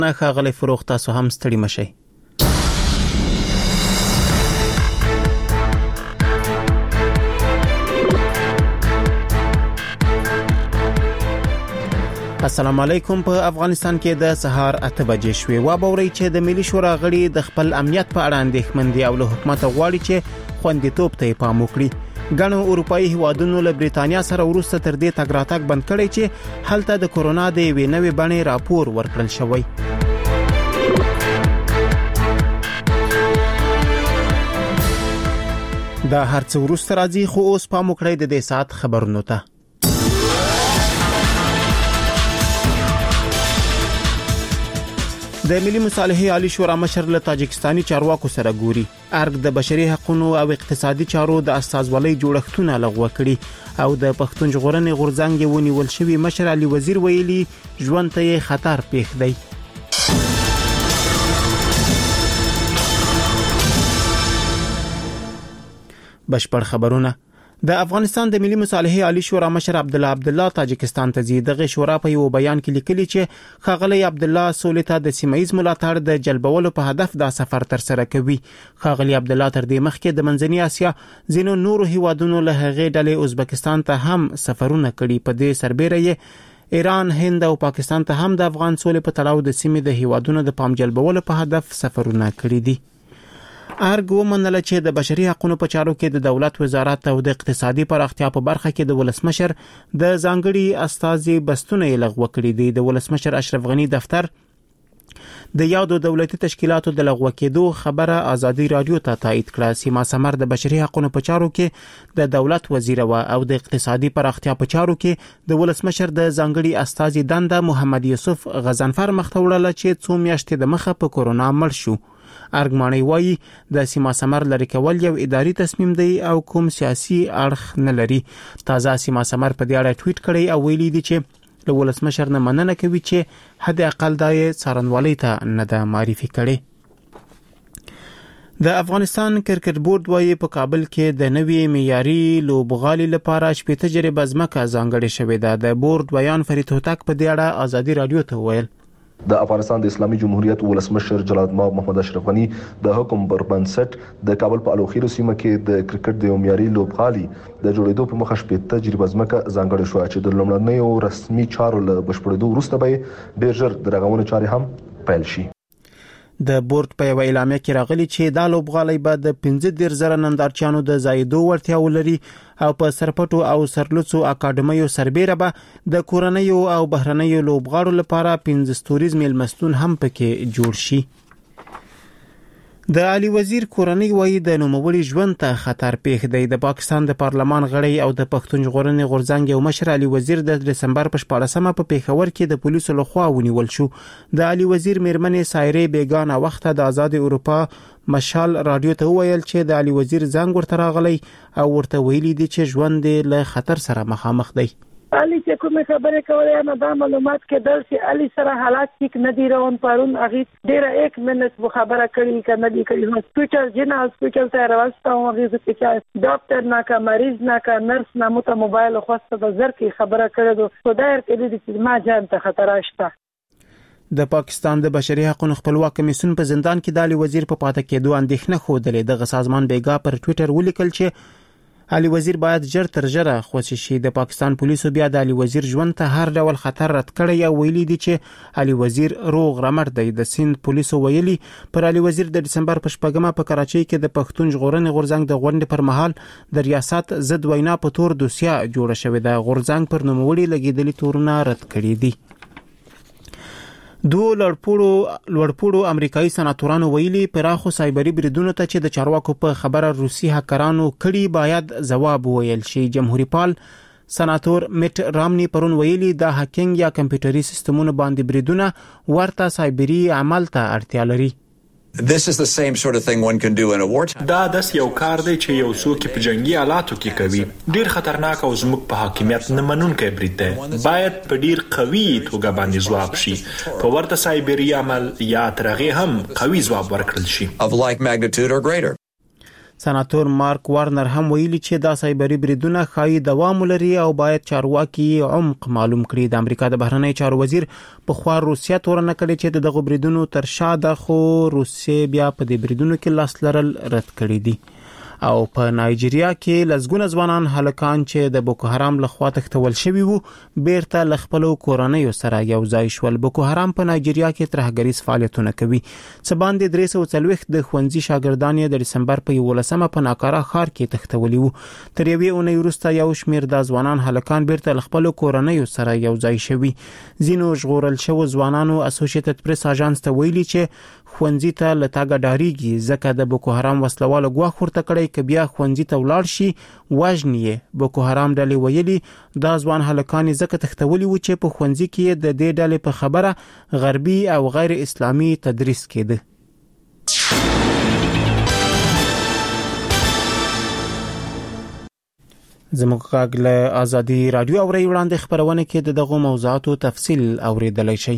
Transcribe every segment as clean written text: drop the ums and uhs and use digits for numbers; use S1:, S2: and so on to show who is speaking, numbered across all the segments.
S1: نه ښاغلی فروغ، تاسو هم ستړي مشئ. السلام علیکم. په افغانستان کې د سهار 8 بجې شوې. وابوري چې د ملي شورا غړي د خپل امنیت په اړه اندېښمن دي او له حکومت غواړي چې خوندیتوب ته پام وکړي. ګڼو اروپאי هیوادونو له بریتانیا سره وروسته تر دې تګ راتګ بند کړی چې هلته د کورونا د یوې نوې بڼې راپور ورکړل شوی. دا هرڅ وروسته راځي، خو اوس پام وکړئ د دې سات خبرونو ته. د ملي مصالحې عالی شورا مشر له تاجکستاني چارواکو سره ګوري. ارګ د بشري حقوقو او اقتصادي چارو د استازولۍ جوړښتونه لغوه کړي او د پښتون ژغورنې غورځنګ ونیول شوی مشر علي وزیر ویلي ژوند ته خطر پیښ دی. بشپړ خبرونه. د افغانستان د ملي مصالحې عالی شورا مشر عبدالله تاجکستان ته ځي. دغه شورا په یو بیان کې لیکلي چې ښاغلی عبدالله سولې ته د سیمایي ملاتړ د جلبولو په هدف دا سفر تر سره کوي. ښاغلی عبدالله تر دې مخکې د منځنۍ اسیا ځینو نورو هیوادونو له هغې ډلې ازبکستان ته هم سفرونه کړي. په دې سربېره یې ایران، هند او پاکستان ته هم د افغان سولې په تړاو د سیمې د هیوادونو د پام جلبولو په هدف سفرونه کړي دي. ارګ ومنله چې د بشري حقوقو په چارو کې د دولت وزارت او د اقتصادي پراختیا په برخه کې د ولسمشر د ځانګړي استازي بستونه لغوه کړي دي. د ولسمشر اشرف غنی دفتر د یادو دولتي تشکیلاتو د لغوه کېدو خبره ازادي رادیو ته تایید کړه. سیما سمر د بشري حقوقو په چارو کې د دولت وزیر او د اقتصادي پراختیا په چارو کې د ولسمشر د ځانګړي استازي دنده محمد یوسف غزنفر مخته وړله چې 2 میاشتې د مخه په کورونا مړ شو. ارګماني وایي د سیما سمر لري کول یو اداري تصمیم دی او کوم سیاسي اړخ نه لري. تازه سیما سمر په دې اړه ټویټ کړی او ویلي دی چې له ولسمشر نه مننه کوي چې حد اقل د څارنوالۍ ته نه ده معرفي کړي. د افغانستان کرکټ بورډ وایي په کابل کې د نوې معیاري لوبغالي لپاره 18 تجربه ځمکه ځانګړې شوې ده. د بورډ بیان فرید هوتک په دې اړه ازادي رادیو ته وویل.
S2: د افغانستان د اسلامي جمهوریت ولسمشر جلال محمد اشرف غنی د حکم پر بنسټ د کابل په الوخیرو سیمه کې د کرکټ د معیاري لوبغالي د جوړېدو په مخه 18 تجربه ځمکه ځانګړې شو چې د لومړنیو رسمي چارو له بشپړېدو وروسته به ډېر ژر د رغونې چارې هم پیل شي.
S1: د بورډ په یو اعلامیه کې راغلي چې دا لوبغالي به د 15,000 نندارچیانو د زایدو وړتیا ولري او په سرپټو او سرلوڅو اکاډمیو سربېره به د کورنیو او بهرنیو لوبغاړو لپاره 15 ستوریز میلمستون هم پکې جوړ شي. د علي وزیر کورنۍ وایي د نوموړي ژوند ته خطر پیښ دی. د پاکستان د پارلمان غړی او د پښتون ژغورنې غورځنګ یو مشر علي وزیر د دسمبر په 14مه په پیښور کې د پولیسو لخوا ونیول شو. د علي وزیر میرمنې سایرې بیگانه وخت د آزاد اروپا مشال رادیو ته ویل چې د علي وزیر زنګ ورته راغلی او ورته ویلي دي چې ژوند له خطر سره مخامخ دی.
S3: علي چې کومه خبره کوله نه دا معلومات کې درس علي سره حالات ټیک نه دی روان. پرون اغه ډیره 1 منټ خبره کړي کنه دی کړي هسپتال جنا هسپتال ته راوستو هغه چې ډاکټر نه کا مریض نه کا نرس نه مو ته موبایل خوسته د زر کې خبره کړو خدای دې چې ما جان ته خطر شته.
S1: د پاکستان د بشري حقوقو خپلواک کمیسیون په زندان کې د علي وزیر په پاتې کېدو اندېښنه خوده. دغه سازمان بیګا پر ټوئیټر ولیکل چې علي وزیر باید ژر تر ژره خوشی شي. د پاکستان پولیسو بیا د علي وزیر ژوند ته هر ډول خطر رد کړی او ویلي دي چې علي وزیر روغ رمټ دی. د سند پولیسو ویلي پر علي وزیر د دسمبر په 14مه په کراچۍ کې د پښتون ژغورنې غورځنګ د غونډې پر مهال د ریاست ضد وینا په تور دوسیه جوړه شوې ده. غورځنګ پر نوموړي لګیدلي تورونه رد کړي دي. دوه لوړپوړو امریکایي سناتورانو ویلي پراخو سایبری بریدونو ته چې د چارواکو په خبره روسي هکرانو کړي باید ځواب وویل شي. جمهوریت پال سناتور میټ رامني پرون ویلي د هکینګ یا کمپیوټري سیستمونو باندې بریدونه ورته سایبری عمل ته اړتیا لري.
S4: This is the same sort of thing one can do in a wartime.
S5: دا داس یو کار دی چې یو څوک په جنگي آلاتو کې کوي. ډیر خطرناک او زموږ په حاکمیت نه منونکی برید دی. باید په ډیر قوي توګه باندې ځواب شي. په ورته سایبری عمل یا ترغه هم قوي ځواب ورکړل شي.
S4: Of like magnitude or greater.
S1: سناتور مارک وارنر هم ویلي چې دا سایبري بریدونه ښایي دوام ولري او باید چارواکي عمق معلوم کړي. د امریکا د بهرنی چارو وزیر په خوا روسیا تورنه کړې چې دغه بریدونو تر شا ده، خو روسیا بیا په دې بریدونو کې لاس لرل رد کړي دي. او په نایجیریا کې لزګونه ځوانان هلکان چې د بوکو حرام لخوا تښتول شوي وو بیرته له خپلو کورنیو سره یو ځای شول. بوکو حرام په نایجیریا کې ترهګریز فعالیتونه کوي. څه باندې 340 د ښوونځي شاګردان د دسمبر په 11مه په ناکاره ښار کې تښتولي وو. تر یوې اونۍ وروسته یو شمېر د ځوانان هلکان بیرته له خپلو کورنیو سره یو ځای شوي. ځینو ژغورل شوو ځوانانو اسوسییټډ پریس اژانس ته ویلي چې ښوونځي ته له تاګه ډاریږي ځکه د بوکو حرام وسلوالو ګواښ ورته کړی که بیا ښوونځي ته ولاړ شي وژني یې. بوکو حرام ډلې ویلي دا ځوان هلکان ځکه تښتولي وو چې په ښوونځي کې د دې ډلې په خبره غربي او غیر اسلامي تدریس کېده. زموږ غږ له آزادي رادیو اوري وړاندې خبرونه کې دغه موضوعاتو تفصیل اوریدلای شئ.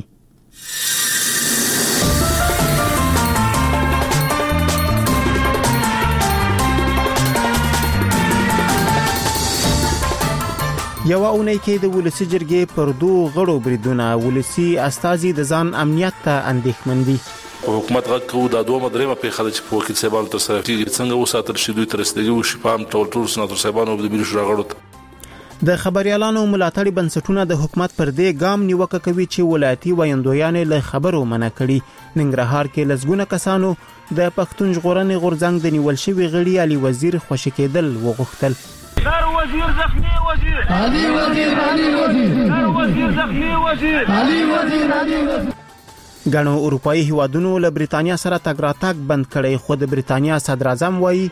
S1: یو اونۍ کې د ولسی جرګې پر دوه غړو بریدونه ولسی استازي د ځان امنیت ته اندېښمن دي.
S6: حکومت غوښتو د دوه مدرمه په خاطر چې په وکیل صاحب تر سره کېږي څنګه وساتل شي دوی تر رسیدګي او شفام ټول سناتور صاحبانو د بیرو راغړو.
S1: د خبريالانو ملاتړي بنسټونه د حکومت پر دې ګام نیوکه کوي چې ولایتي وایندویان له خبرو منع کړي. ننګرهار کې لزګونه کسانو د پښتون ژغورنې غورځنګ د نیول شوی غړي علي وزیر خوشی کېدل وغوښتل.
S7: هر وزیر زخمی وزیر علي وزیر علي وزیر هر وزیر زخمی وزیر علي وزیر علي وزیر.
S1: غنو اروپאי هیوادونو له بریتانیا سره تګ راتګ بند کړي، خو د بریتانیا صدر اعظم وایي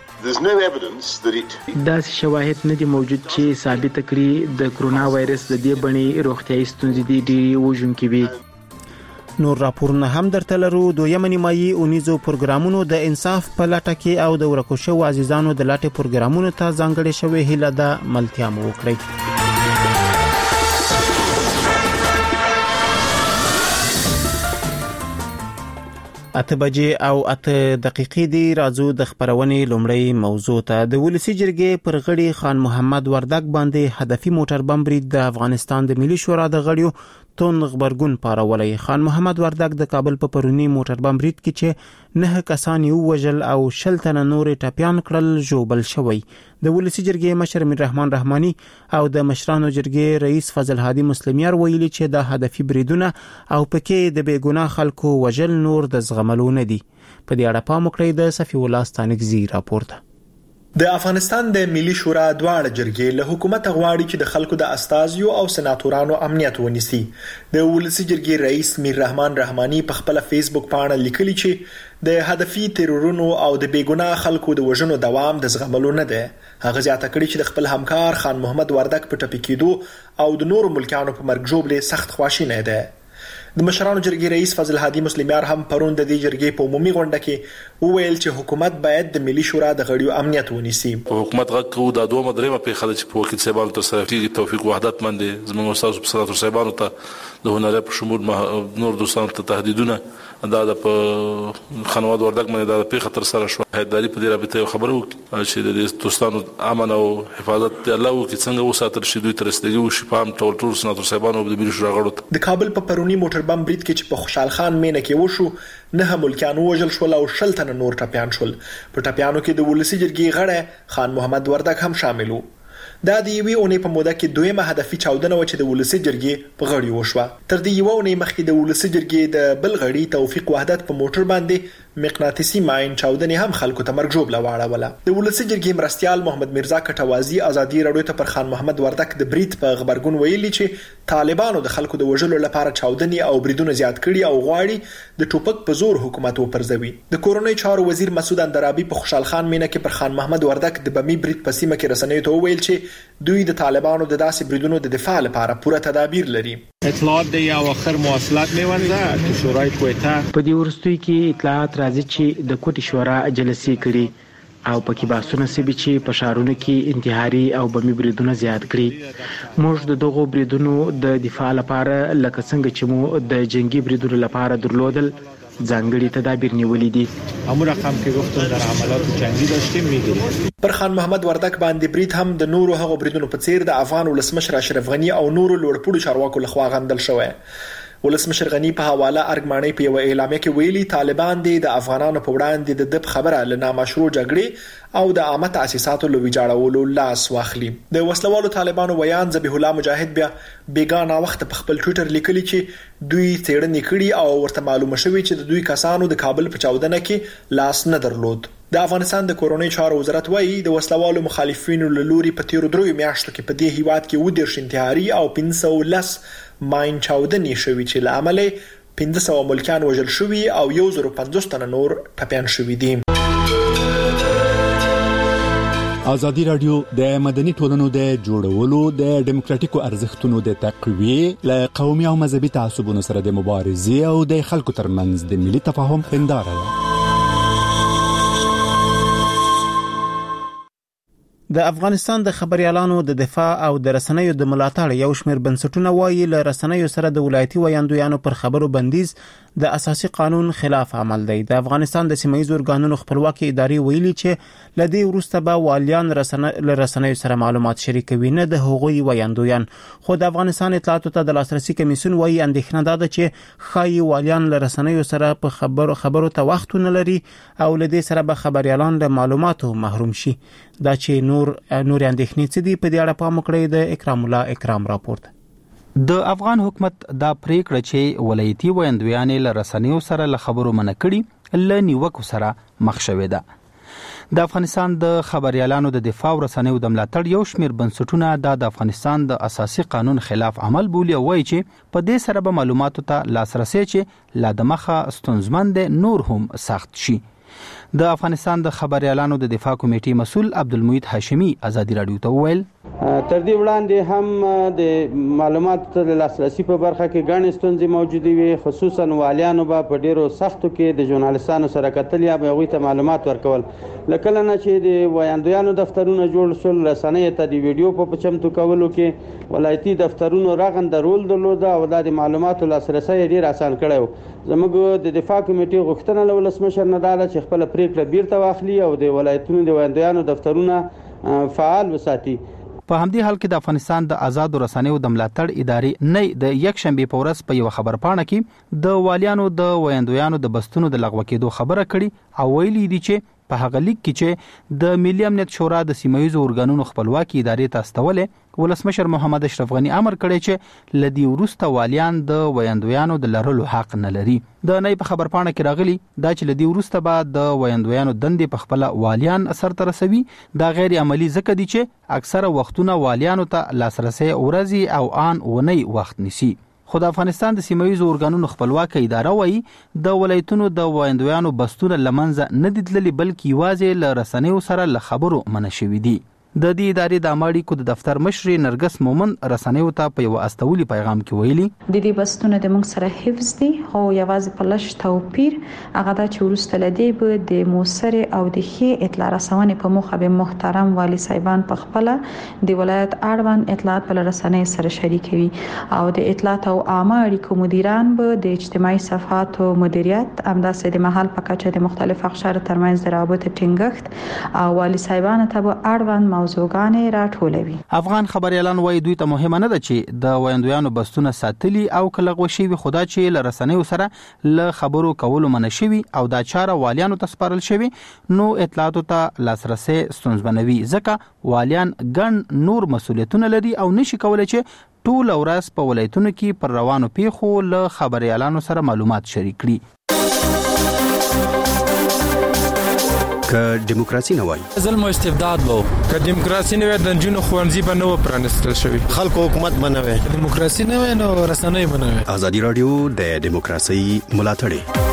S8: دا شواهد نه دي موجود چې ثابت کړي د کرونا وایرس د دې بڼې روغتیايي ستونزې دي ډېری وژونکي وي.
S1: نور راپورونه هم درته لرو. دویمه نیمایي اونیزو پروګرامونو د انصاف په لټه کې او د ورکو شوو عزیزانو د لټې پروګرامونو ته ځانګړې شوې هیله ده ملتیا مو وکړئ. اته بجې او 8 دقیقې دی. راځو د خبرونې لومړی موضوع ته. د ولسی جرګې پر غړي خان محمد وردګ باندې هدفي موټر بم برید د افغانستان د ملي شورا د غړیو تون خبرګون پارولې. خان محمد وردګ د کابل په پرونی موټر بم برید کې چې 9 کسان یو وژل او 10 تنه نور ټپيان کړل جوړبل شوی. د ولسی جرګې مشر امیر رحمان رحماني او د مشرانو جرګې رئیس فضل هادي مسلمیار ویلي چې د هدفي بریدونه او پکې د بیګناه خلکو وژل نور د زغملو نه دي. په دې اړه پام وکړئ د صفي الله ستانکزي راپورته.
S5: د افغانستان د ملي شورا دواړه جرګې له حکومت غواړي چې د خلکو د استازیو او سناتورانو امنیت ونیسي. د ولسی جرګې رئیس امیر رحمان رحماني په خپل فیسبوک باندې لیکلي چې د هدفي ترورونو او د بیګناه خلکو د وژنو دوام د زغملو نه ده. هغه زیاته کړي چې د خپل همکار خان محمد وردګ په ټپي کېدو او د نورو ملکانو په مرګ جوړې سخت خواشینه ده. د مشرانو جرګې رئیس فضل هادي مسلمیار هم پرون د دې جرګې په عمومي غونډه کې وویل چې حکومت باید د ملي شورا د غړیو امنیت ونیسي.
S6: حکومت غوښتو د دوه مدرمه په خاطر چې په وکیل صاحب تر سره کېږي توفیق وحدت باندې زموږ استاد سناتور صاحبانو ته د هنر په شمول نور دوستانو ته تهدیدونه دا د خانواد وردګ باندې د په خطر سره شو. هداري په دې رابطه خبرو چې د دوستانو امن او حفاظت الله او څنګه وساتل شي دوی تر رسیدګي او شفام ټول سناتور صاحبانو د بیرو راغړو.
S5: د کابل په پرونی موټر بم برید کې چې په خوشحال خان مینه کې وشو 9 ملکیان وژل شول او 10 تنه نور ټپيان شول. په ټپيانو کې د ولسی جرګې غړی خان محمد وردګ هم شامل وو. دا د یوې اونۍ په موده کې دویمه هدفي چاودنه و چې د ولسی جرګې په غړي وشوه. تر دې یو اونۍ مخکې د ولسی جرګې د بل غړي توفیق وحدت په موټر باندې مقناطیسي ماین چاودنې هم خلکو ته مرګ جوړه واړوله. د ولسی جرګې مرستيال محمد مرزا کټوازی ازادي رادیو ته پر خان محمد وردګ د برید په خبرګون ویلي چې طالبانو د خلکو د وژلو لپاره چاودنې او بریدونه زیات کړي او غواړي د ټوپک په زور حکومت وپرځوي. د کورونی چارو وزیر مسعود اندرابي په خوشحال خان مینه کې پر خان محمد وردګ د بمی برید په سیمه کې رسنیو ته ویل چې دوی د طالبانو د داسې بریدونو د دفاع لپاره پوره تدابیر لري.
S9: اطلاعات د یو اخر مواصلات میونده چې شورای کویته
S8: په دې ورستوي کې اطلاعات راځي چې د کوټي شورا جلسې کړي او پکې بحثونه سوي چې په شهرونو کې انتحاري او بمی بریدونه زیات کړي. موږ د دغو بریدونو د دفاع لپاره لکه څنګه چې مو د جنگي بریدونو لپاره درلودل ځانګړي تدابیر نیولې دي.
S9: همون رقم که گفتم در عملات جنگی داشتیم میگیریم.
S5: پر خان محمد وردک باندې برید هم د نورو هغو بریدونو په څیر د افغان ولسمشر اشرف غنی او نورو لوړپوړو چارواکو لخوا غندل شوی. ولسمشر غنی په حواله ارګمانۍ په یو اعلامیه کې ویلي طالبان د افغانانو په وړاندې د خبره له نامشروع جګړې او د عامه تاسیساتو له ویجاړولو لاس واخلي. د وسلوالو طالبانو ویان ذبیح الله مجاهد بیا بیګانه وخت په خپل ټوئیټر لیکلي چې دوی څېړنې کړي او ورته معلومه شوې چې د دوی کسانو د کابل په چاودنه کې لاس نه درلود. د افغانستان د کورونی چارو وزارت وایي د وسلوالو مخالفینو له لوري په تیرو 3 میاشتو کې په دې هیواد کې 10 انتحاري او 510 ماین چاودنې شوې چې له امله 1500 ملکیان وژل شوي او 1050 تنه نور ټپیان شوي دي.
S10: ازادي رادیو د مدني ټولنو د جوړولو د دیموکراتیکو ارزښتونو د تقویه له قومي او مذهبي تعصبونو سره د مبارزې او د خلکو ترمنځ د ملي تفاهم هنداره ده.
S1: د افغانستان د خبريالانو د دفاع او د رسنیو د ملاتړ یو شمېر بنسټونه وایي له رسنیو سره د ولایتي ویاندویانو پر خبرو بندیز د اساسي قانون خلاف عمل دی. د افغانستان د سیمایي ارګانونو خپلواکي ادارې ویلي چې لدی وروسته به والیان رسنیو سره معلومات شریکوي نه د هغوی ویاندویان. خو د افغانستان اطلاعاتو ته د لاسرسي کمیسیون وایي اندېښنه ده چې خایي والیان له رسنیو سره په خبرو ته وخت نه لري او لدی سره به خبريالان له معلوماتو محروم شي. دا چې نور اندېښنې څه دي په دې اړه پام وکړئ. د اکرام الله اکرام راپورټ.
S11: د افغان حکومت دا پریکړه چې ولایتي ویاندویان له رسنیو سره له خبرو منکړي ل نیوکو سره مخ شوې ده. د افغانستان د خبريالانو د دفاع او رسنیو د ملاتړ یو شمېر بنسټونه د افغانستان د اساسي قانون خلاف عمل بولي او وایي چې په دې سره به معلوماتو ته لاسرسي چې لا د مخه ستونزمن نور هم سخت شي. د افغانستان د خبريالانو د دفاع کمیټې مسؤل عبدالمجید هاشمی ازادي رادیو ته وویل
S12: تر دې وړاندې هم د معلوماتو د لاسرسي په برخه کې ګڼې ستونزې موجودې وي، خصوصا والیانو به په ډیرو سختو کې د ژورنالستانو سره کتل یا به هغوی ته معلومات ورکول. له کله نه چې د ویاندویانو دفترونه جوړ شول رسنیو ته د ویډیو په چمتو کولو کې ولایتي دفترونو رغنده رول درلوده او د معلوماتو لاسرسی ډیر اسان کړی و. زموږ د دفاع کمیټې غوښتنه له ولسمشر نه ده چې خپل پریکړه بیرته واخلي او د ولایتونو د ویاندویانو دفترونه فعال وساتي.
S11: په همدې حال کې د افغانستان د آزاد رسنیو د ملاتړ ادارې نه د یک شنبه په ورځ په یو خبرپاڼه کې د والیانو د ویاندویانو د بستونو د لغوه کېدو خبره کړي او ویلي دي چې په هغه لیک کې چې د ملي امنیت شورا د سیمایي ارګانونو خپلواکي ادارې ته استولې ولسمشر محمد اشرف غنی امر کړی چې لدی وروسته والیان د ویاندویانو د لرلو حق نه لري. د نه په خبرپاڼه کې راغلي دا چې لدی وروسته به د ویاندویانو دندې په خپل والیان اثر تر رسوي. دا غیر عملی ځکه دي چې اکثره وختونه والیانو ته لاسرسي ورځي او آن ونی وخت نسی. خو د افغانستان د سیمایي ارګانونو خپلواکي اداره وایي د ولایتونو د ویاندویانو بستونه لمنځه نه دي تللي بلکې یوازې له رسنیو سره له خبرو منع شوي دي. د دې ادارې د اماړي د دفتر مشر نرګس مومن رسنیو ته په یو استولي پیغام کې ویلي
S13: د دې بستونه د موږ سره حفظ دي او یوازې په لږ توپیر هغه دا چې ورسته لدی به د موثر او د ښې اطلاع رسونې په موخه به محترم والی صاحبان په خپل د ولایت اړوند اطلاعات په رسنۍ سره شریکوي او د اطلاعات او عامه اړیکو مدیران به د اجتماعي صفحاتو مدیریت همداسې د محل په کچه د مختلف اقشار ترمنځ د رابطې ټینګښت او والی صاحبان ته به اړوند موضوعګانې راټولوي.
S11: افغان خبريالان وایي دوی ته مهمه نه ده چې د ویاندویانو بستونه ساتلي او کلغه شوی خدا چې ل رسنیو سره ل خبرو کولو منع شوی او دا چاره والیانو ته سپارل شوی نو اطلاعاتو ته لاسرسي ستونزمنوي ځکه والیان ګڼ نور مسولیتونه لري او نشي کولای چې ټول ورځ په ولایتونو کې پر روانو پیښو ل خبريالانو سره معلومات شریک کړي.
S14: که دیموکراسي نه وای
S15: ظلم او استبداد وو، که دیموکراسي نه وای د جنونو خوانځي به نو پرانستل شوی،
S16: خلکو حکومت بنوي،
S15: دیموکراسي نه وای نو رسنۍ بنوي.
S14: ازادي رادیو د دیموکراسي ملاتړ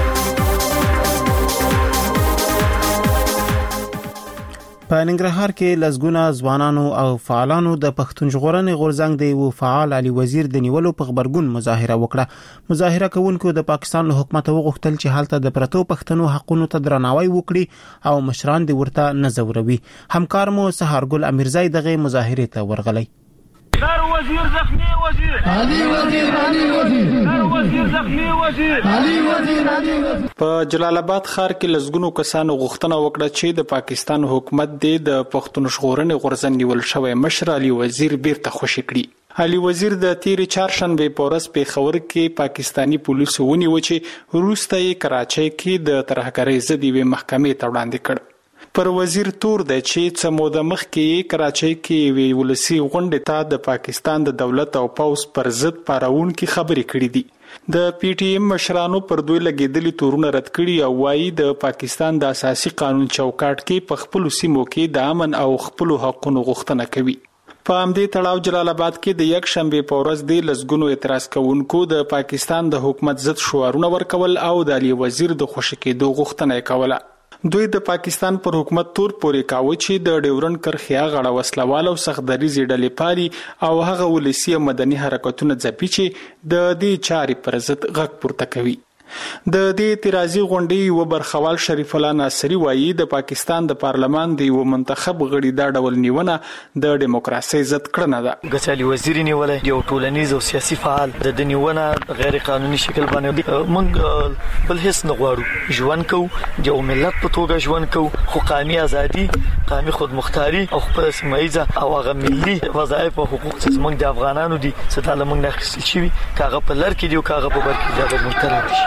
S1: په ننګرهار کې لزګونه ځوانانو او فعالانو د پښتون ژغورنې غورځنګ د یو فعال علي وزیر د نیولو په خبرګون مظاهره وکړه. مظاهره کوونکو د پاکستان له حکومت وغوښتل چې حالت د پرتو پښتنو حقونو ته درناوی وکړي او مشران د ورته نزوروي. همکار مو سهارګل امیرزای دغه مظاهره ته ورغلی.
S7: در وزیر زخمی وزیر علي وزیر علي وزیر در وزیر زخمی وزیر علي وزیر علي وزیر.
S16: په جلال آباد ښار کې لسګونو کسانو غوښتنه وکړه چې د پاکستان حکومت د پښتون ژغورنې غورځنګ نیول شوی مشر علي وزیر بیرته خوشي کړي. علي وزیر د تیرې چهارشنبې په ورځ پیښور کې پاکستانی پولیسو ونیو چې وروسته یې کراچۍ کې د ترهګرۍ ضد یوې محکمې ته وړاندې کړ. پر وزیر تور دی چې څه موده مخکې کراچۍ کې یوې ولسي غونډې ته د پاکستان د دولت او پوځ پر ضد پاروونکي خبرې کړې دي. د پی ټی ایم مشرانو پر دوی لګېدلي تورونه رد کړي او وایي د پاکستان د اساسي قانون چوکاټ کې په خپلو سیمو کې د امن او خپلو حقونو غوښتنه کوي. په همدې تړاو جلال آباد کې د یک شنبې په ورځ د لسګونو اعتراض کوونکو د پاکستان د حکومت ضد شعارونه ورکول او د علي وزیر د خوشي کېدو غوښتنه کوله. دوی د پاکستان پر حکومت تور پورې کاوه چې د ډیورن کرښې غاړه وسلوال او سختدریزي ډلې پالي او هغه ولسی مدني حرکتونه ځپي چې د دې چارې پر ضد غږ پورته کوي. د دې اعتراضي غونډې یو برخوال شریف الله ناصری وایي د پاکستان د پارلمان د یو منتخب غړي دا ډول نیونه د دیموکراسي ضد کړنه ده.
S17: ګچالي وزیر نیولې یو ټولنیز او سیاسي فعال د نیونه غیر قانوني شکل باندې موږ بل هیڅ نه غواړو. ژوند کوو د ملت په توګه ژوند کوو خو قومي ازادي قومي خودمختاري او خپل سیمایي او هغه ملي وظایف او حقوق چې موږ د افغانانو دي ستاله موږ نه خپل شي کاغه په لړ کې دی او کاغه په بر کې دا مونږ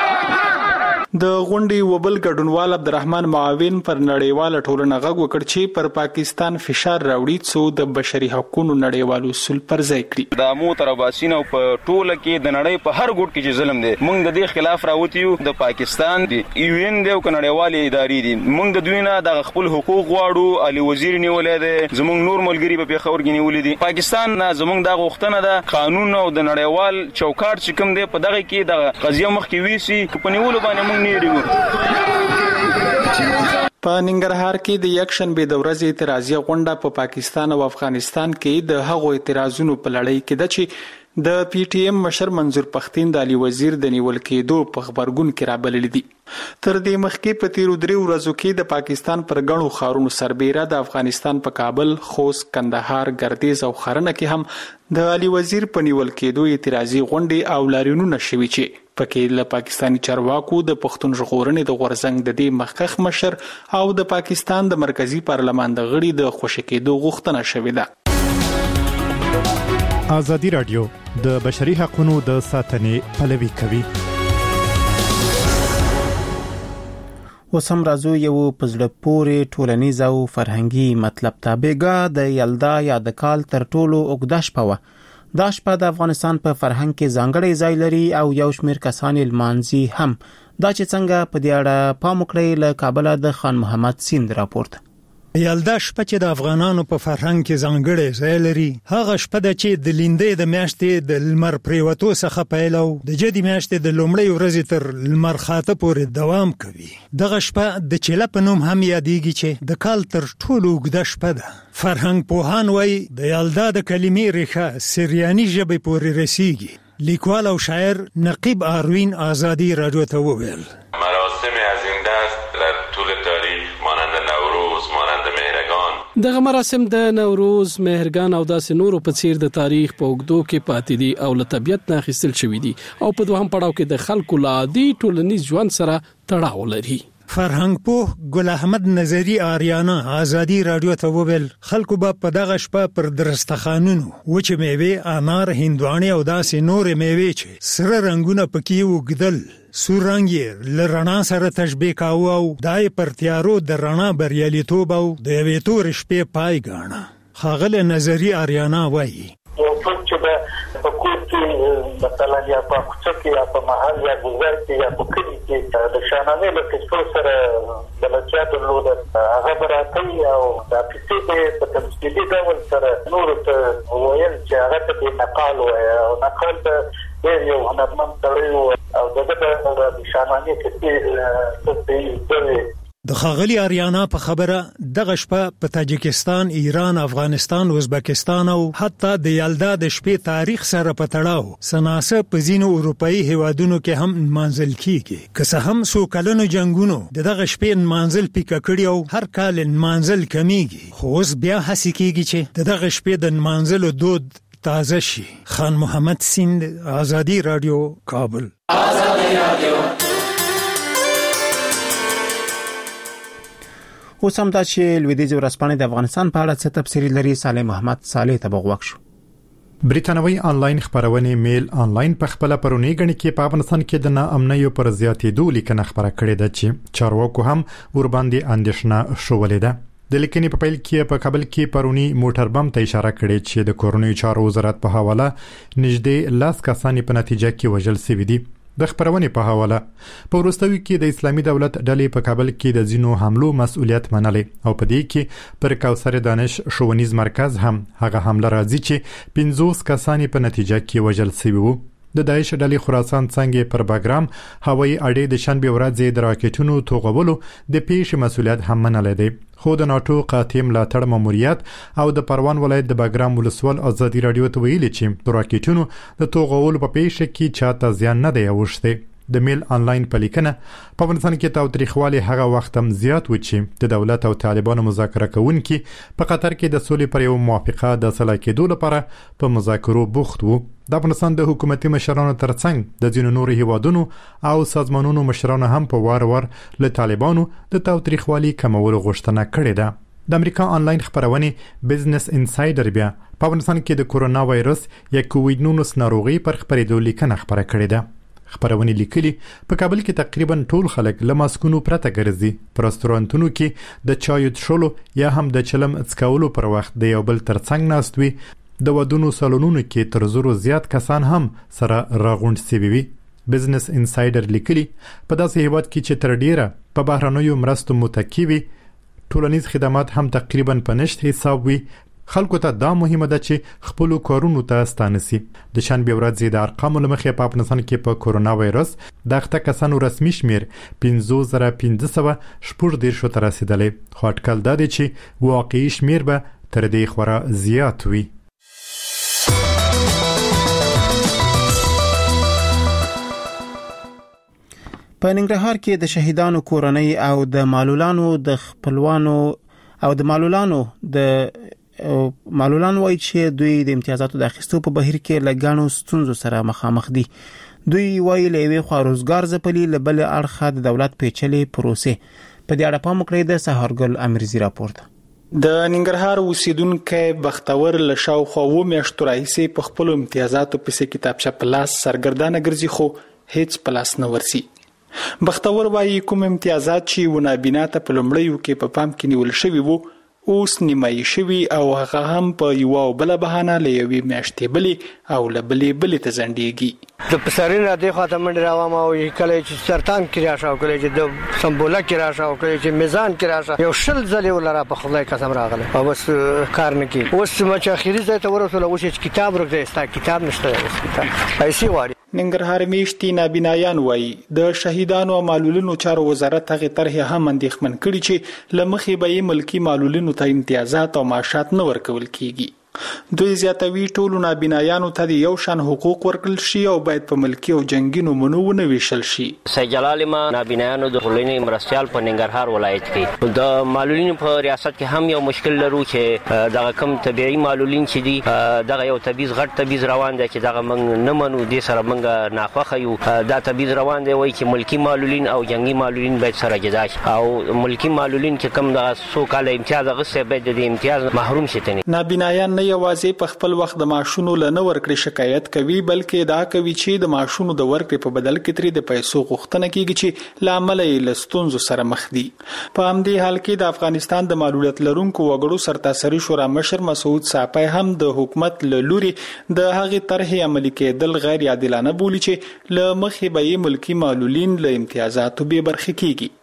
S16: د غونډې وبل ګډونوال عبدالرحمن معاون پر نړیواله ټولنه غږ وکړ چې پر پاکستان فشار راوړي څو د بشري حقوقو نړیوالو اصول پر ځای کړي.
S18: د مو ترباسین او په ټوله کې د نړۍ په هر ګوټ کې چې ظلم دی موږ د دې خلاف راوتیو. د پاکستان دی یو ان دی او نړیوالې ادارې دي موږ د دوی نه د خپل حقوق غواړو. علي وزیر نیولې دی زموږ نور ملګری په پیښور کې نیولې دي. پاکستان نه زموږ د غوښتنه ده قانون او د نړیوال چوکاټ چې کوم دی په دغه کې د قضیه مخ کې ویسي په نیولو باندې موږ
S16: په ننګرهار کې د یک شنبې د ورځې اعتراضي غونډه په پاکستان او افغانستان کې د هغو اعتراضونو په لړۍ کې ده چې د پی ټی ایم مشر منظور پښتين د علي وزیر د نیول کېدو په خبرګون کې رابلل دي. تر دې مخکې په تیرو درې ورځو کې د پاکستان پر غنو خارونو سربېره د افغانستان په کابل، خوست، کندهار، ګردیز او خرنه کې هم د علي وزیر په نیول کېدو اعتراضي غونډې او لاریونونه شوي چې پکې له پاکستاني چارواکو د پښتون ژغورنې د غورځنګ د دې مخکخ مشر او د پاکستان د مرکزی پارلمان د غړي د خوشي کېدو غوښتنه شوې ده.
S19: ازادي رادیو د بشري حقوقو د ساتنې پلوي کوي.
S1: وسم راځو یو پزړه پورې ټولنیز او فرهنګي مطلب تابعګه د یلدا یا د کال تر ټولو اوږده شپه دا شپه د افغانستان په فرهنګ کې ځانګړی ځای لري او یو شمېر کسان لمانځي هم. دا چې څنګه په دې اړه پام وکړئ له کابل د خان محمد سیند راپورټ.
S20: یلدا شپه چې د افغانانو په فرهنګ کې ځانګړی ځای لري هغه شپه ده چې د لیندې د میاشتې د لمر پریوتو څخه پیل او د جدي میاشتې د لومړۍ ورځې تر لمر خاته پورې دوام کوي. دغه شپه د چله په نوم هم یادېږي چې د کال تر ټولو اوږده شپه ده. فرهنګ پوهان وایي د یلدا د کلمې ریښه سریاني ژبې پورې رسیږي. لیکوال او شاعر نقیب آروین ازادي رادیو ته وویل
S21: مراسم از این دست در طول تاریخ مانند نوروز، مانند مهرگان
S22: دغه مراسم د نوروز، مهرګان او داسې نورو په څیر د تاریخ په اوږدو کې پاتې دي او له طبیعت نه اخیستل شوي دي او په دوهم پړاو کې د خلکو له عادي ټولنیز ژوند سره تړاو لري.
S20: فرهنګ پوه ګل احمد نظری آریانا ازادي رادیو ته وویل خلکو به په دغه شپه پر درستخانونو وچې میوې، انار، هندواڼې او داسې نورې میوې چې سره رنګونه پکې وګدل سور رنګ یې له رڼا سره تشبیه کاوه او دای پر تیارو د رڼا بریالیتوب او د یوې تورې شپې پای ګاڼه. ښاغلی نظری آریانا وایي
S23: یو څوک چې په کور کې مثلا یا په کوڅه کې یا په محل یا ګذر کې یا په کلي کې د شاهنامې له کیسو سره بلدتیا درلوده هغه به راکوي او دا کیسې به په تمثیلي ډول سره نورو ته ویل چې هغه ته به نقال وایي او نقال به ډېر یو هنرمند سړی و او دغه د شاهنامې کیسې
S20: د ښاغلي آریانا په خبره دغه شپه په تاجکستان، ایران، افغانستان، ازبکستان او حتی د یلدا د شپې تاریخ سره په تړاو سناسه په ځینو اروپאי هیوادونو کې هم منځل کیږي. که څه هم څو کلونو جنگونو دغه شپې منځل پیکه کړی او هر کال منځل کمیږي، خو اوس بیا هڅه کیږي چې دغه شپې د منځلو دود تازه شي. خان محمد سیند، آزادی رادیو، کابل. آزادی رادیو.
S1: اوس هم دا چې لویدیځ ورځپاڼې د افغانستان په اړه څه تفسیری لري. صالح محمد صالح ته بغوښ شو.
S19: بریټانوي انلاین خبرونه میل انلاین په خپل پرونی غنی کې په افغانستان کې د ناامنۍ پر زیاتېدو لیکنه خبره کړې ده چې چارواکو هم ور باندې اندېښنه شولې ده. د لیکنې په پیل کې په کابل کې پرونی موټر بم ته اشاره کړې چې د کورونی چارو وزارت په حواله نږدې 10 کسان په نتیجه کې وژل شوي دي. د خبرونه په حواله په وروستیو کې د اسلامي دولت ډلې په کابل کې د زینو حملو مسؤلیت منلې او په دې کې پر کوثر دانش ښوونیز مرکز هم هغه حمله راځي چې 50 کسان په نتیجه کې وژل شوي وو. د داعش ډلې خراسان څنګه پر باګرام هوایي اډې د شنبه ورځې د راکټونو توغولو د پیښې مسؤلیت هم منلې دی. خو د ناتو قاطع ملاتړ ماموریت او د پروان ولایت د باګرام ولسوال آزادی رادیو ته ویلي چې د راکټونو د توغولو په پیښه کې چاته زیان نه دی اوښته. د میل انلاین په لیکنه په افغانستان کې تاوتریخوالي هغه وخت هم زیات و چې د دولت او طالبانو مذاکره کوونکي په قطر کې د سولې پر یو موافقه د صلاح کېدو لپاره په مذاکرو بوخت وو. د افغانستان د حکومتي مشرانو ترڅنګ د ځینو نورو هیوادونو او سازمانونو مشرانو هم په وار وار له طالبانو د تاوتریخوالي کمولو غوښتنه کړې ده. د امریکا انلاین خبرونه بزنس انسایډر بیا په افغانستان کې د کورونا وایرس یا کووډ-19 ناروغي پر خبرېدو لیکنه خبره کړې ده. خبرونه لیکلي په کابل کې تقریبا ټول خلک له ماسکونو پرته ګرځي. په رستورانتونو کې د چایو څښلو یا هم د چلم څکولو پر وخت د یو بل ترڅنګ ناست وي. د ودونو سالونونو کې تر زرو زیات کسان هم سره راغونډ شوي وي. بزنس انسایډر لیکلي په داسې هیواد کې چې تر ډیره په بهرنیو مرستو متکی وي، ټولنیز خدمات هم تقریبا په نشت حساب وي. خلکو ته دا مهمه ده چې خپل کارونو ته ستانه سي. د شنبه ورځې د ارقامو لمخې په افغانستان کې په کورونا وایرس د اخته کسانو رسمي شمیر 5540 ته رسیدلی، خو اټکل دا دی چې واقعي شمیر به تر دې خورا زیات وي.
S1: په ننګرهار کې د شهیدانو کورنۍ او د معلولانو د خپلوانو او د معلولان وایي چې دوی د امتیازاتو د اخیستو په بهیر کې لګانو ستونزو سره مخامخ دي. دوی وایي له یوې خوا روزګار ځپلي، له بل اړخه د دولت پیچلې پروسې. په دې اړه پام وکړئ. د سهارګل امیرزی راپورټ.
S16: د ننګرهار اوسیدونکو بختور له شاوخوا 2 میاشتو راهیسې په خپل امتیازاتو پسې کتابچه په لاس سرګردانه ګرځي، خو هیڅ په لاس نه ورسي. بختور وایي کوم امتیازات چې ونابینا ته په لومړیو کې په پام کې نیول شوي وو اوس نیمایي شوي او هغه هم په یو او بل بهانه له یوې میاشتې بلې او له بلې ته ځنډېږي.
S2: د پسرین را دی خواته منډې راوم او کله چې سرطان کې راشه او کله چې د سمبوله کې راشه او کله چې میزان کې راشه یو شل ځلې ولره په خدای قسم راغله او بس کار نه کوي. اوس چې اخیری ځای ته ورسول اوس کتاب ورکړی، ستا کتاب نشته، پیسې غواړي.
S16: ننګرهار میشتي نابینایان وایي د شهیدانو او معلولینو چارو وزارت هغه طرح هم اندېښمن کړي چې لمخې به یې ملکی معلولینو ته امتیازات او معاشات نه ورکول کیږي. دوی زیاتوي ټولو نابینایانو ته د یو شان حقوق ورکړل شي او باید په ملکی او جنگي نومونو ونه ویشل شي.
S3: سید جلال ما نابینایانو د ټولنې مرستيال په ننګرهار ولایت کې د معلولینو په ریاست کې هم یو مشکل لرو چې دغه کم طبيعي معلولین چې دي دغه یو تبعیض غټ تبعیض روان دی چې دغه موږ نه منو، د سره موږ ناخوښه یو. دا تبعیض روان دی وایي چې ملکی معلولین او جنگي معلولین باید سره جدا شي او ملکی معلولین چې کم دغه سو کال امتیاز غوښته باید د امتیاز محروم شي.
S16: نابینایان نه یوازې په خپل وخت د معاشونو له نه ورکړې شکایت کوي، بلکې دا کوي چې د معاشونو د ورکړې په بدل کې ترې د پیسو غوښتنه کیږي چې لامل یې له ستونزو سره مخ دي. په همدې حال کې د افغانستان د معلولیت لرونکو وګړو سرتاسري شورا مشر مسعود صافی هم د حکومت له لوري د هغې طرحې عملي کېدل غیر عادلانه بولي چې له مخې به یې ملکی معلولین له امتیازاتو بې برخې کیږي.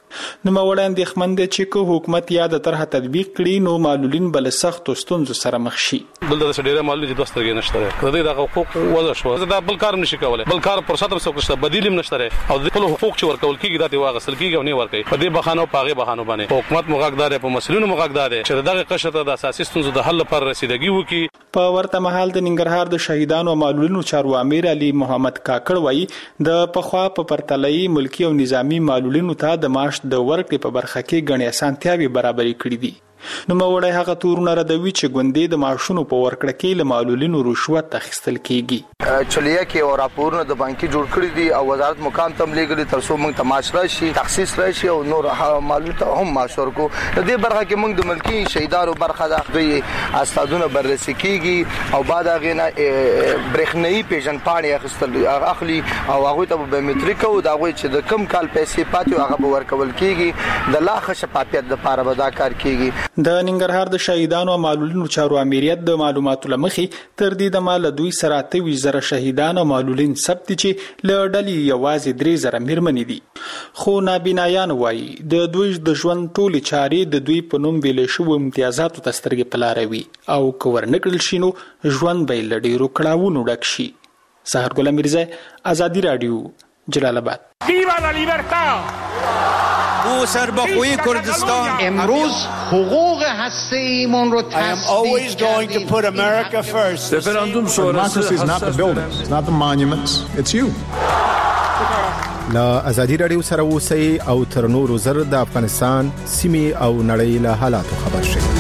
S16: نو موړ اندېښمن دي چې کو حکومت یا د طرح تطبیق کړي نو معلولین بل سخت ستونزو سره مخ شي.
S4: بل د ډیره معلولین چې دوسترګې نشته د دې حقوق وضع شو دا بل کار نشي کولای بل کار فرصت هم څه بدیل هم نشته او د خپل حقوق چې ورکول کیږي دا دی واغسل کیږي او نه ورکي په دې بخانو پاغه بخانو باندې حکومت مغاقدار په مسلونو مغاقدار چې دغه قشته د اساسي ستونزو د حل لپاره رسیدګي وکړي.
S16: په ورته مهال د ننګرهار د شهیدانو او معلولینو چارو امیر علي محمد کاکړ وایي د پخوا په پرتلې ملکی او نظامی معلولینو ته د معاش د ورکړې په برخه کې غني اسانتیاوي برابرې کړې دي. نو موړی هغه تورونه ردوي چې ګوندې د معاشونو په ورکړه کې له معلولینو رشوت اخیستل کیږي.
S6: چلیه کې او راپورونه د بانکي جوړ کړی دي او وزارت مقام ته لګړي تر څو موږ تماش راشي تخصیص راشي او نور معلول ته هم معاش ورکو. د دې برخه کې موږ د ملکی شهیدانو برخه د دوی استادونه بررسي کیږي او بعد هغه نه برېښنايي پیژن پاڼې اخیستل اخلي او هغه ته بایومټریک او دا غوي چې د کم کال پیسې پاتې هغه ورکول کیږي د لا ښه شفافیت لپاره به دا کار کیږي.
S16: د ننګرهار د شهیدانو او معلولینو چارو امریت د معلوماتو لمخې تر دې د مال دوی سره 23,000 شهیدان او معلولین ثبت چې له ډلې یوازې 3,000 میرمنې دي. خو نابینایان وایي د دوی د ژوند ټولې چارې د دوی په نوم ویلې شوو امتیازاتو ته سترګې په لاره وي او که ورنکړل شي نو ژوند به یې له ډېرو کړاوونو ډک شي. سحر ګل میرزا، آزادی رادیو، جلال آباد.
S7: ویوا لا لیبرتا!
S8: او سربخوی کردستان
S24: امروز حقوق هسته‌ایمون رو
S25: تصدیق کردیم.
S26: رفراندوم شورای is not the buildings, it's not the monuments, it's you.
S27: لا آزادی رادیو سره اوسئ او تر نورو زر د افغانستان سیمې او نړۍ له حالاتو خبر شئ.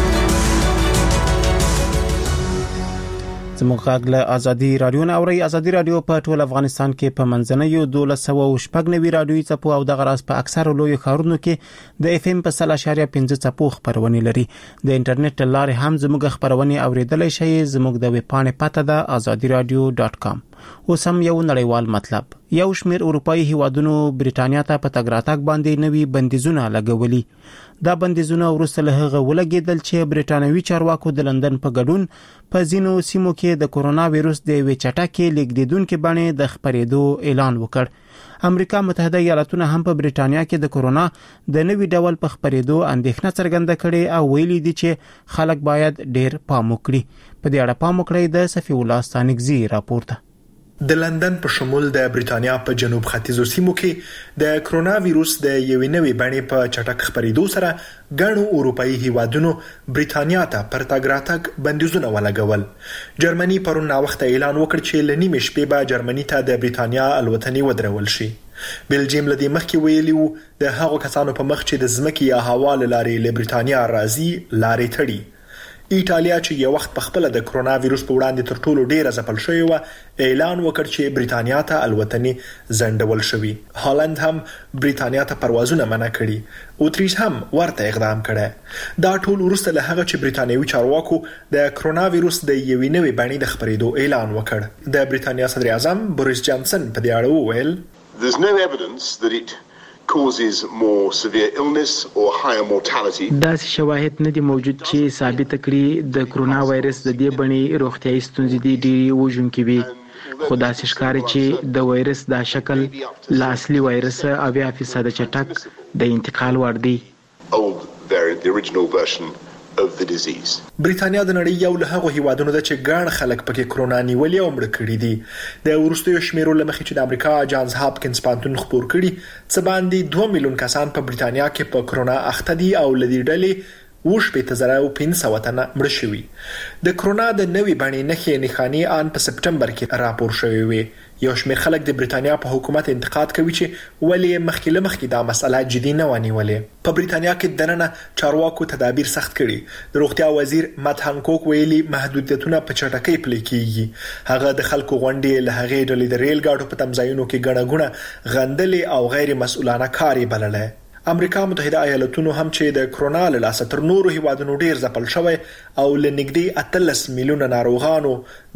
S27: زموږ غږ له آزادی رادیو نه اوري. آزادی رادیو په ټول افغانستان کې په منځنیو 1290 رادیوي څپو او د غراس په اکثر لوی ښارونو کې د اف ام په 0.5 څپو خبرونه لري. د انټرنیټ لارې هم زموږ خبرونه اوریدلای شئ. زموږ د ویب پاڼې پته ده azadiradio.com. اوس هم یو نړیوال مطلب. یو شمېر اروپאי هیوادونو بریټانیا ته په تګ راتګ باندې نوي بندیزونه لګولي. دا بندیزونه وروسته له هغه ولګېدل چې بریټانوي چارواکو د لندن په ګډون په ځینو سیمو کې د کورونا وایرس د وی چټکې لیکدیدونکو باندې د خپرېدو اعلان وکړ. امریکا متحده ایالاتونه هم په بریټانیا کې د کورونا د نوي ډول په خپرېدو اندېښنه څرګنده کړې او ویلي دي چې خلک باید ډېر پام وکړي. په دې اړه پام وکړئ د صفی الله ستانکزی راپورته.
S5: د لندن په شمول د بریټانیا په جنوب ختیځو سیمو کې د کرونا وایرس د یوې نوې بڼې په چټک خپرېدو سره ګڼو اروپאי هیوادونو بریټانیا ته پر تګ راتګ بندیزونه ولګول. جرمني پرون وخت اعلان وکړ چې لنیمه شپې به جرمني ته د بریټانیا الوتنې ودرول شي. بلجیم لدی مخکې ویلیو د هغو کسانو په مخ چې د ځمکې یا هوا لارې له بریټانیا راځي لارې تړي. ایټالیا چې یو وخت په خپل د کرونا وایرس په وړاندې تر ټولو ډیره ځپل شوی و اعلان وکړ چې بریټانیا ته الوتنې ځنډول شوی. هالند هم بریټانیا ته پروازونه منع کړي. اوتریش هم ورته اقدام کړي. دا ټول وروسته له هغه چې بریټانیوي چارواکو د کرونا وایرس د یوې نوې بڼې د خپرېدو اعلان وکړ. د بریټانیا صدر اعظم بوریس جانسن په دې اړه وویل
S28: There's no evidence that it causes more severe illness or higher mortality.
S1: داسې شواهد نه دي موجود چې ثابت کړي د کرونا وایرس د دې بڼې روغتیايي ستونزې دي ډېری وژونکي وي. خو داسې ښکاري چې د وایرس دا شکل له اصلي وایرس 80% چټک د انتقال وړ دی.
S28: Old variant, the original version of the disease.
S5: بریټانیا د نړۍ یو له هغو هیوادونو ده چې ګڼ خلک پکې کرونا نیولې او مړ کړي دي. د وروستیو شمیرو له مخې چې د امریکا جانز هاپکینز پوهنتون خبر کړي څه باندې 2 میلیون کسان په بریټانیا کې په کرونا اخته دي او لدی ډلې 15,500 تنه مړ شوي. د کرونا د نوې بڼې نښې نښانې ان په سپټمبر کې راپور شوې وي. یو شمېر خلک د بریټانیا په حکومت انتقاد کوي چې ولې مخکې دا مسله جدي نه ونیولې. په بریټانیا کې دننه چارواکو تدابیر سخت کړي. د روغتیا وزیر مات هانکوک ویلي محدودیتونه په چټکۍ پلي کیږي. هغه د خلکو غونډې له هغې ډلې د ریل ګاډو په تمځایونو کې ګڼه غندلې او غیر مسؤلانه کاري بللې. امریکا متحده ایالاتونو هم چې د کرونا له لاسه تر نورو هیوادونو ډیر ځپل شوی او لنګدي 13 میلیونه ناروغانو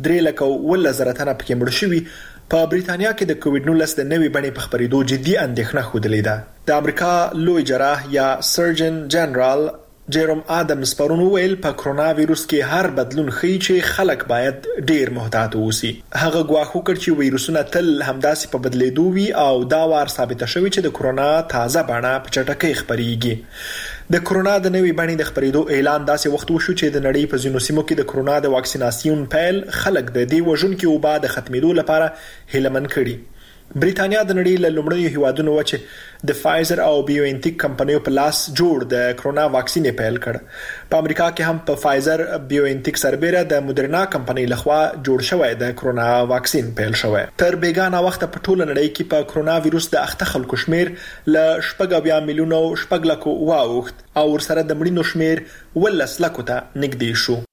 S5: 3,000 تنه پکې مړ شوي. په بریټانیا کې د کووډ-19 د نوې بڼې په خپرېدو جدي اندېښنه ښودلې ده. د امریکا لوی جراح یا سرجن جنرال جيروم آدمز پرون ویل په کرونا وایروس کې هر بدلون خي چې خلک باید ډیر محتاط اوسي. هغه ګواښ وکړ چې وایروسونه تل همداسې په بدلیدو وي او دا وار ثابت شوی چې د کرونا تازه بڼه په چټکۍ خپريږي. د کرونا د نوې بڼې د خپرېدو اعلان داسې وخت وشو چې د نړۍ په ځینو سیمو کې د کرونا د واکسیناسیون پیل خلک د دې وژونکو وبا د ختمېدو لپاره هیلمن کړي. بریتانیا د نړۍ له لومړنیو هیوادونو و چې د فایزر او بایوانټیک کمپنیو په لاس جوړ د کرونا واکسین پیل کړ. په امریکا کې هم په فایزر بایوانټیک سربېره د مودرنا کمپنی لخوا جوړ شوی د کرونا واکسین پیل شوی. تر بیګانه وخت په ټوله نړۍ کې په کرونا وایروس د اخته خلکو شمیر ل 8 میلیونو شپږ لکو واوښت او ورسره د مړینو شمیر 10 لکو ته نږدې شو.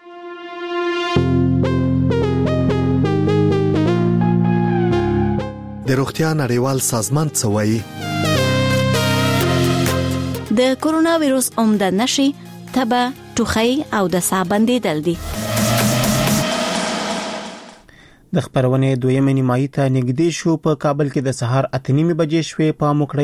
S9: د روغتیا نړیوال سازمان څه وایي؟
S10: د کرونا وایروس عمده نشي تبه، ټوخی او د ساه بندیدل دي.
S1: د خبرونه دویمه نیمایي ته نږدې شو. په کابل کې د سهار 8:30 بجې شوې په موکړه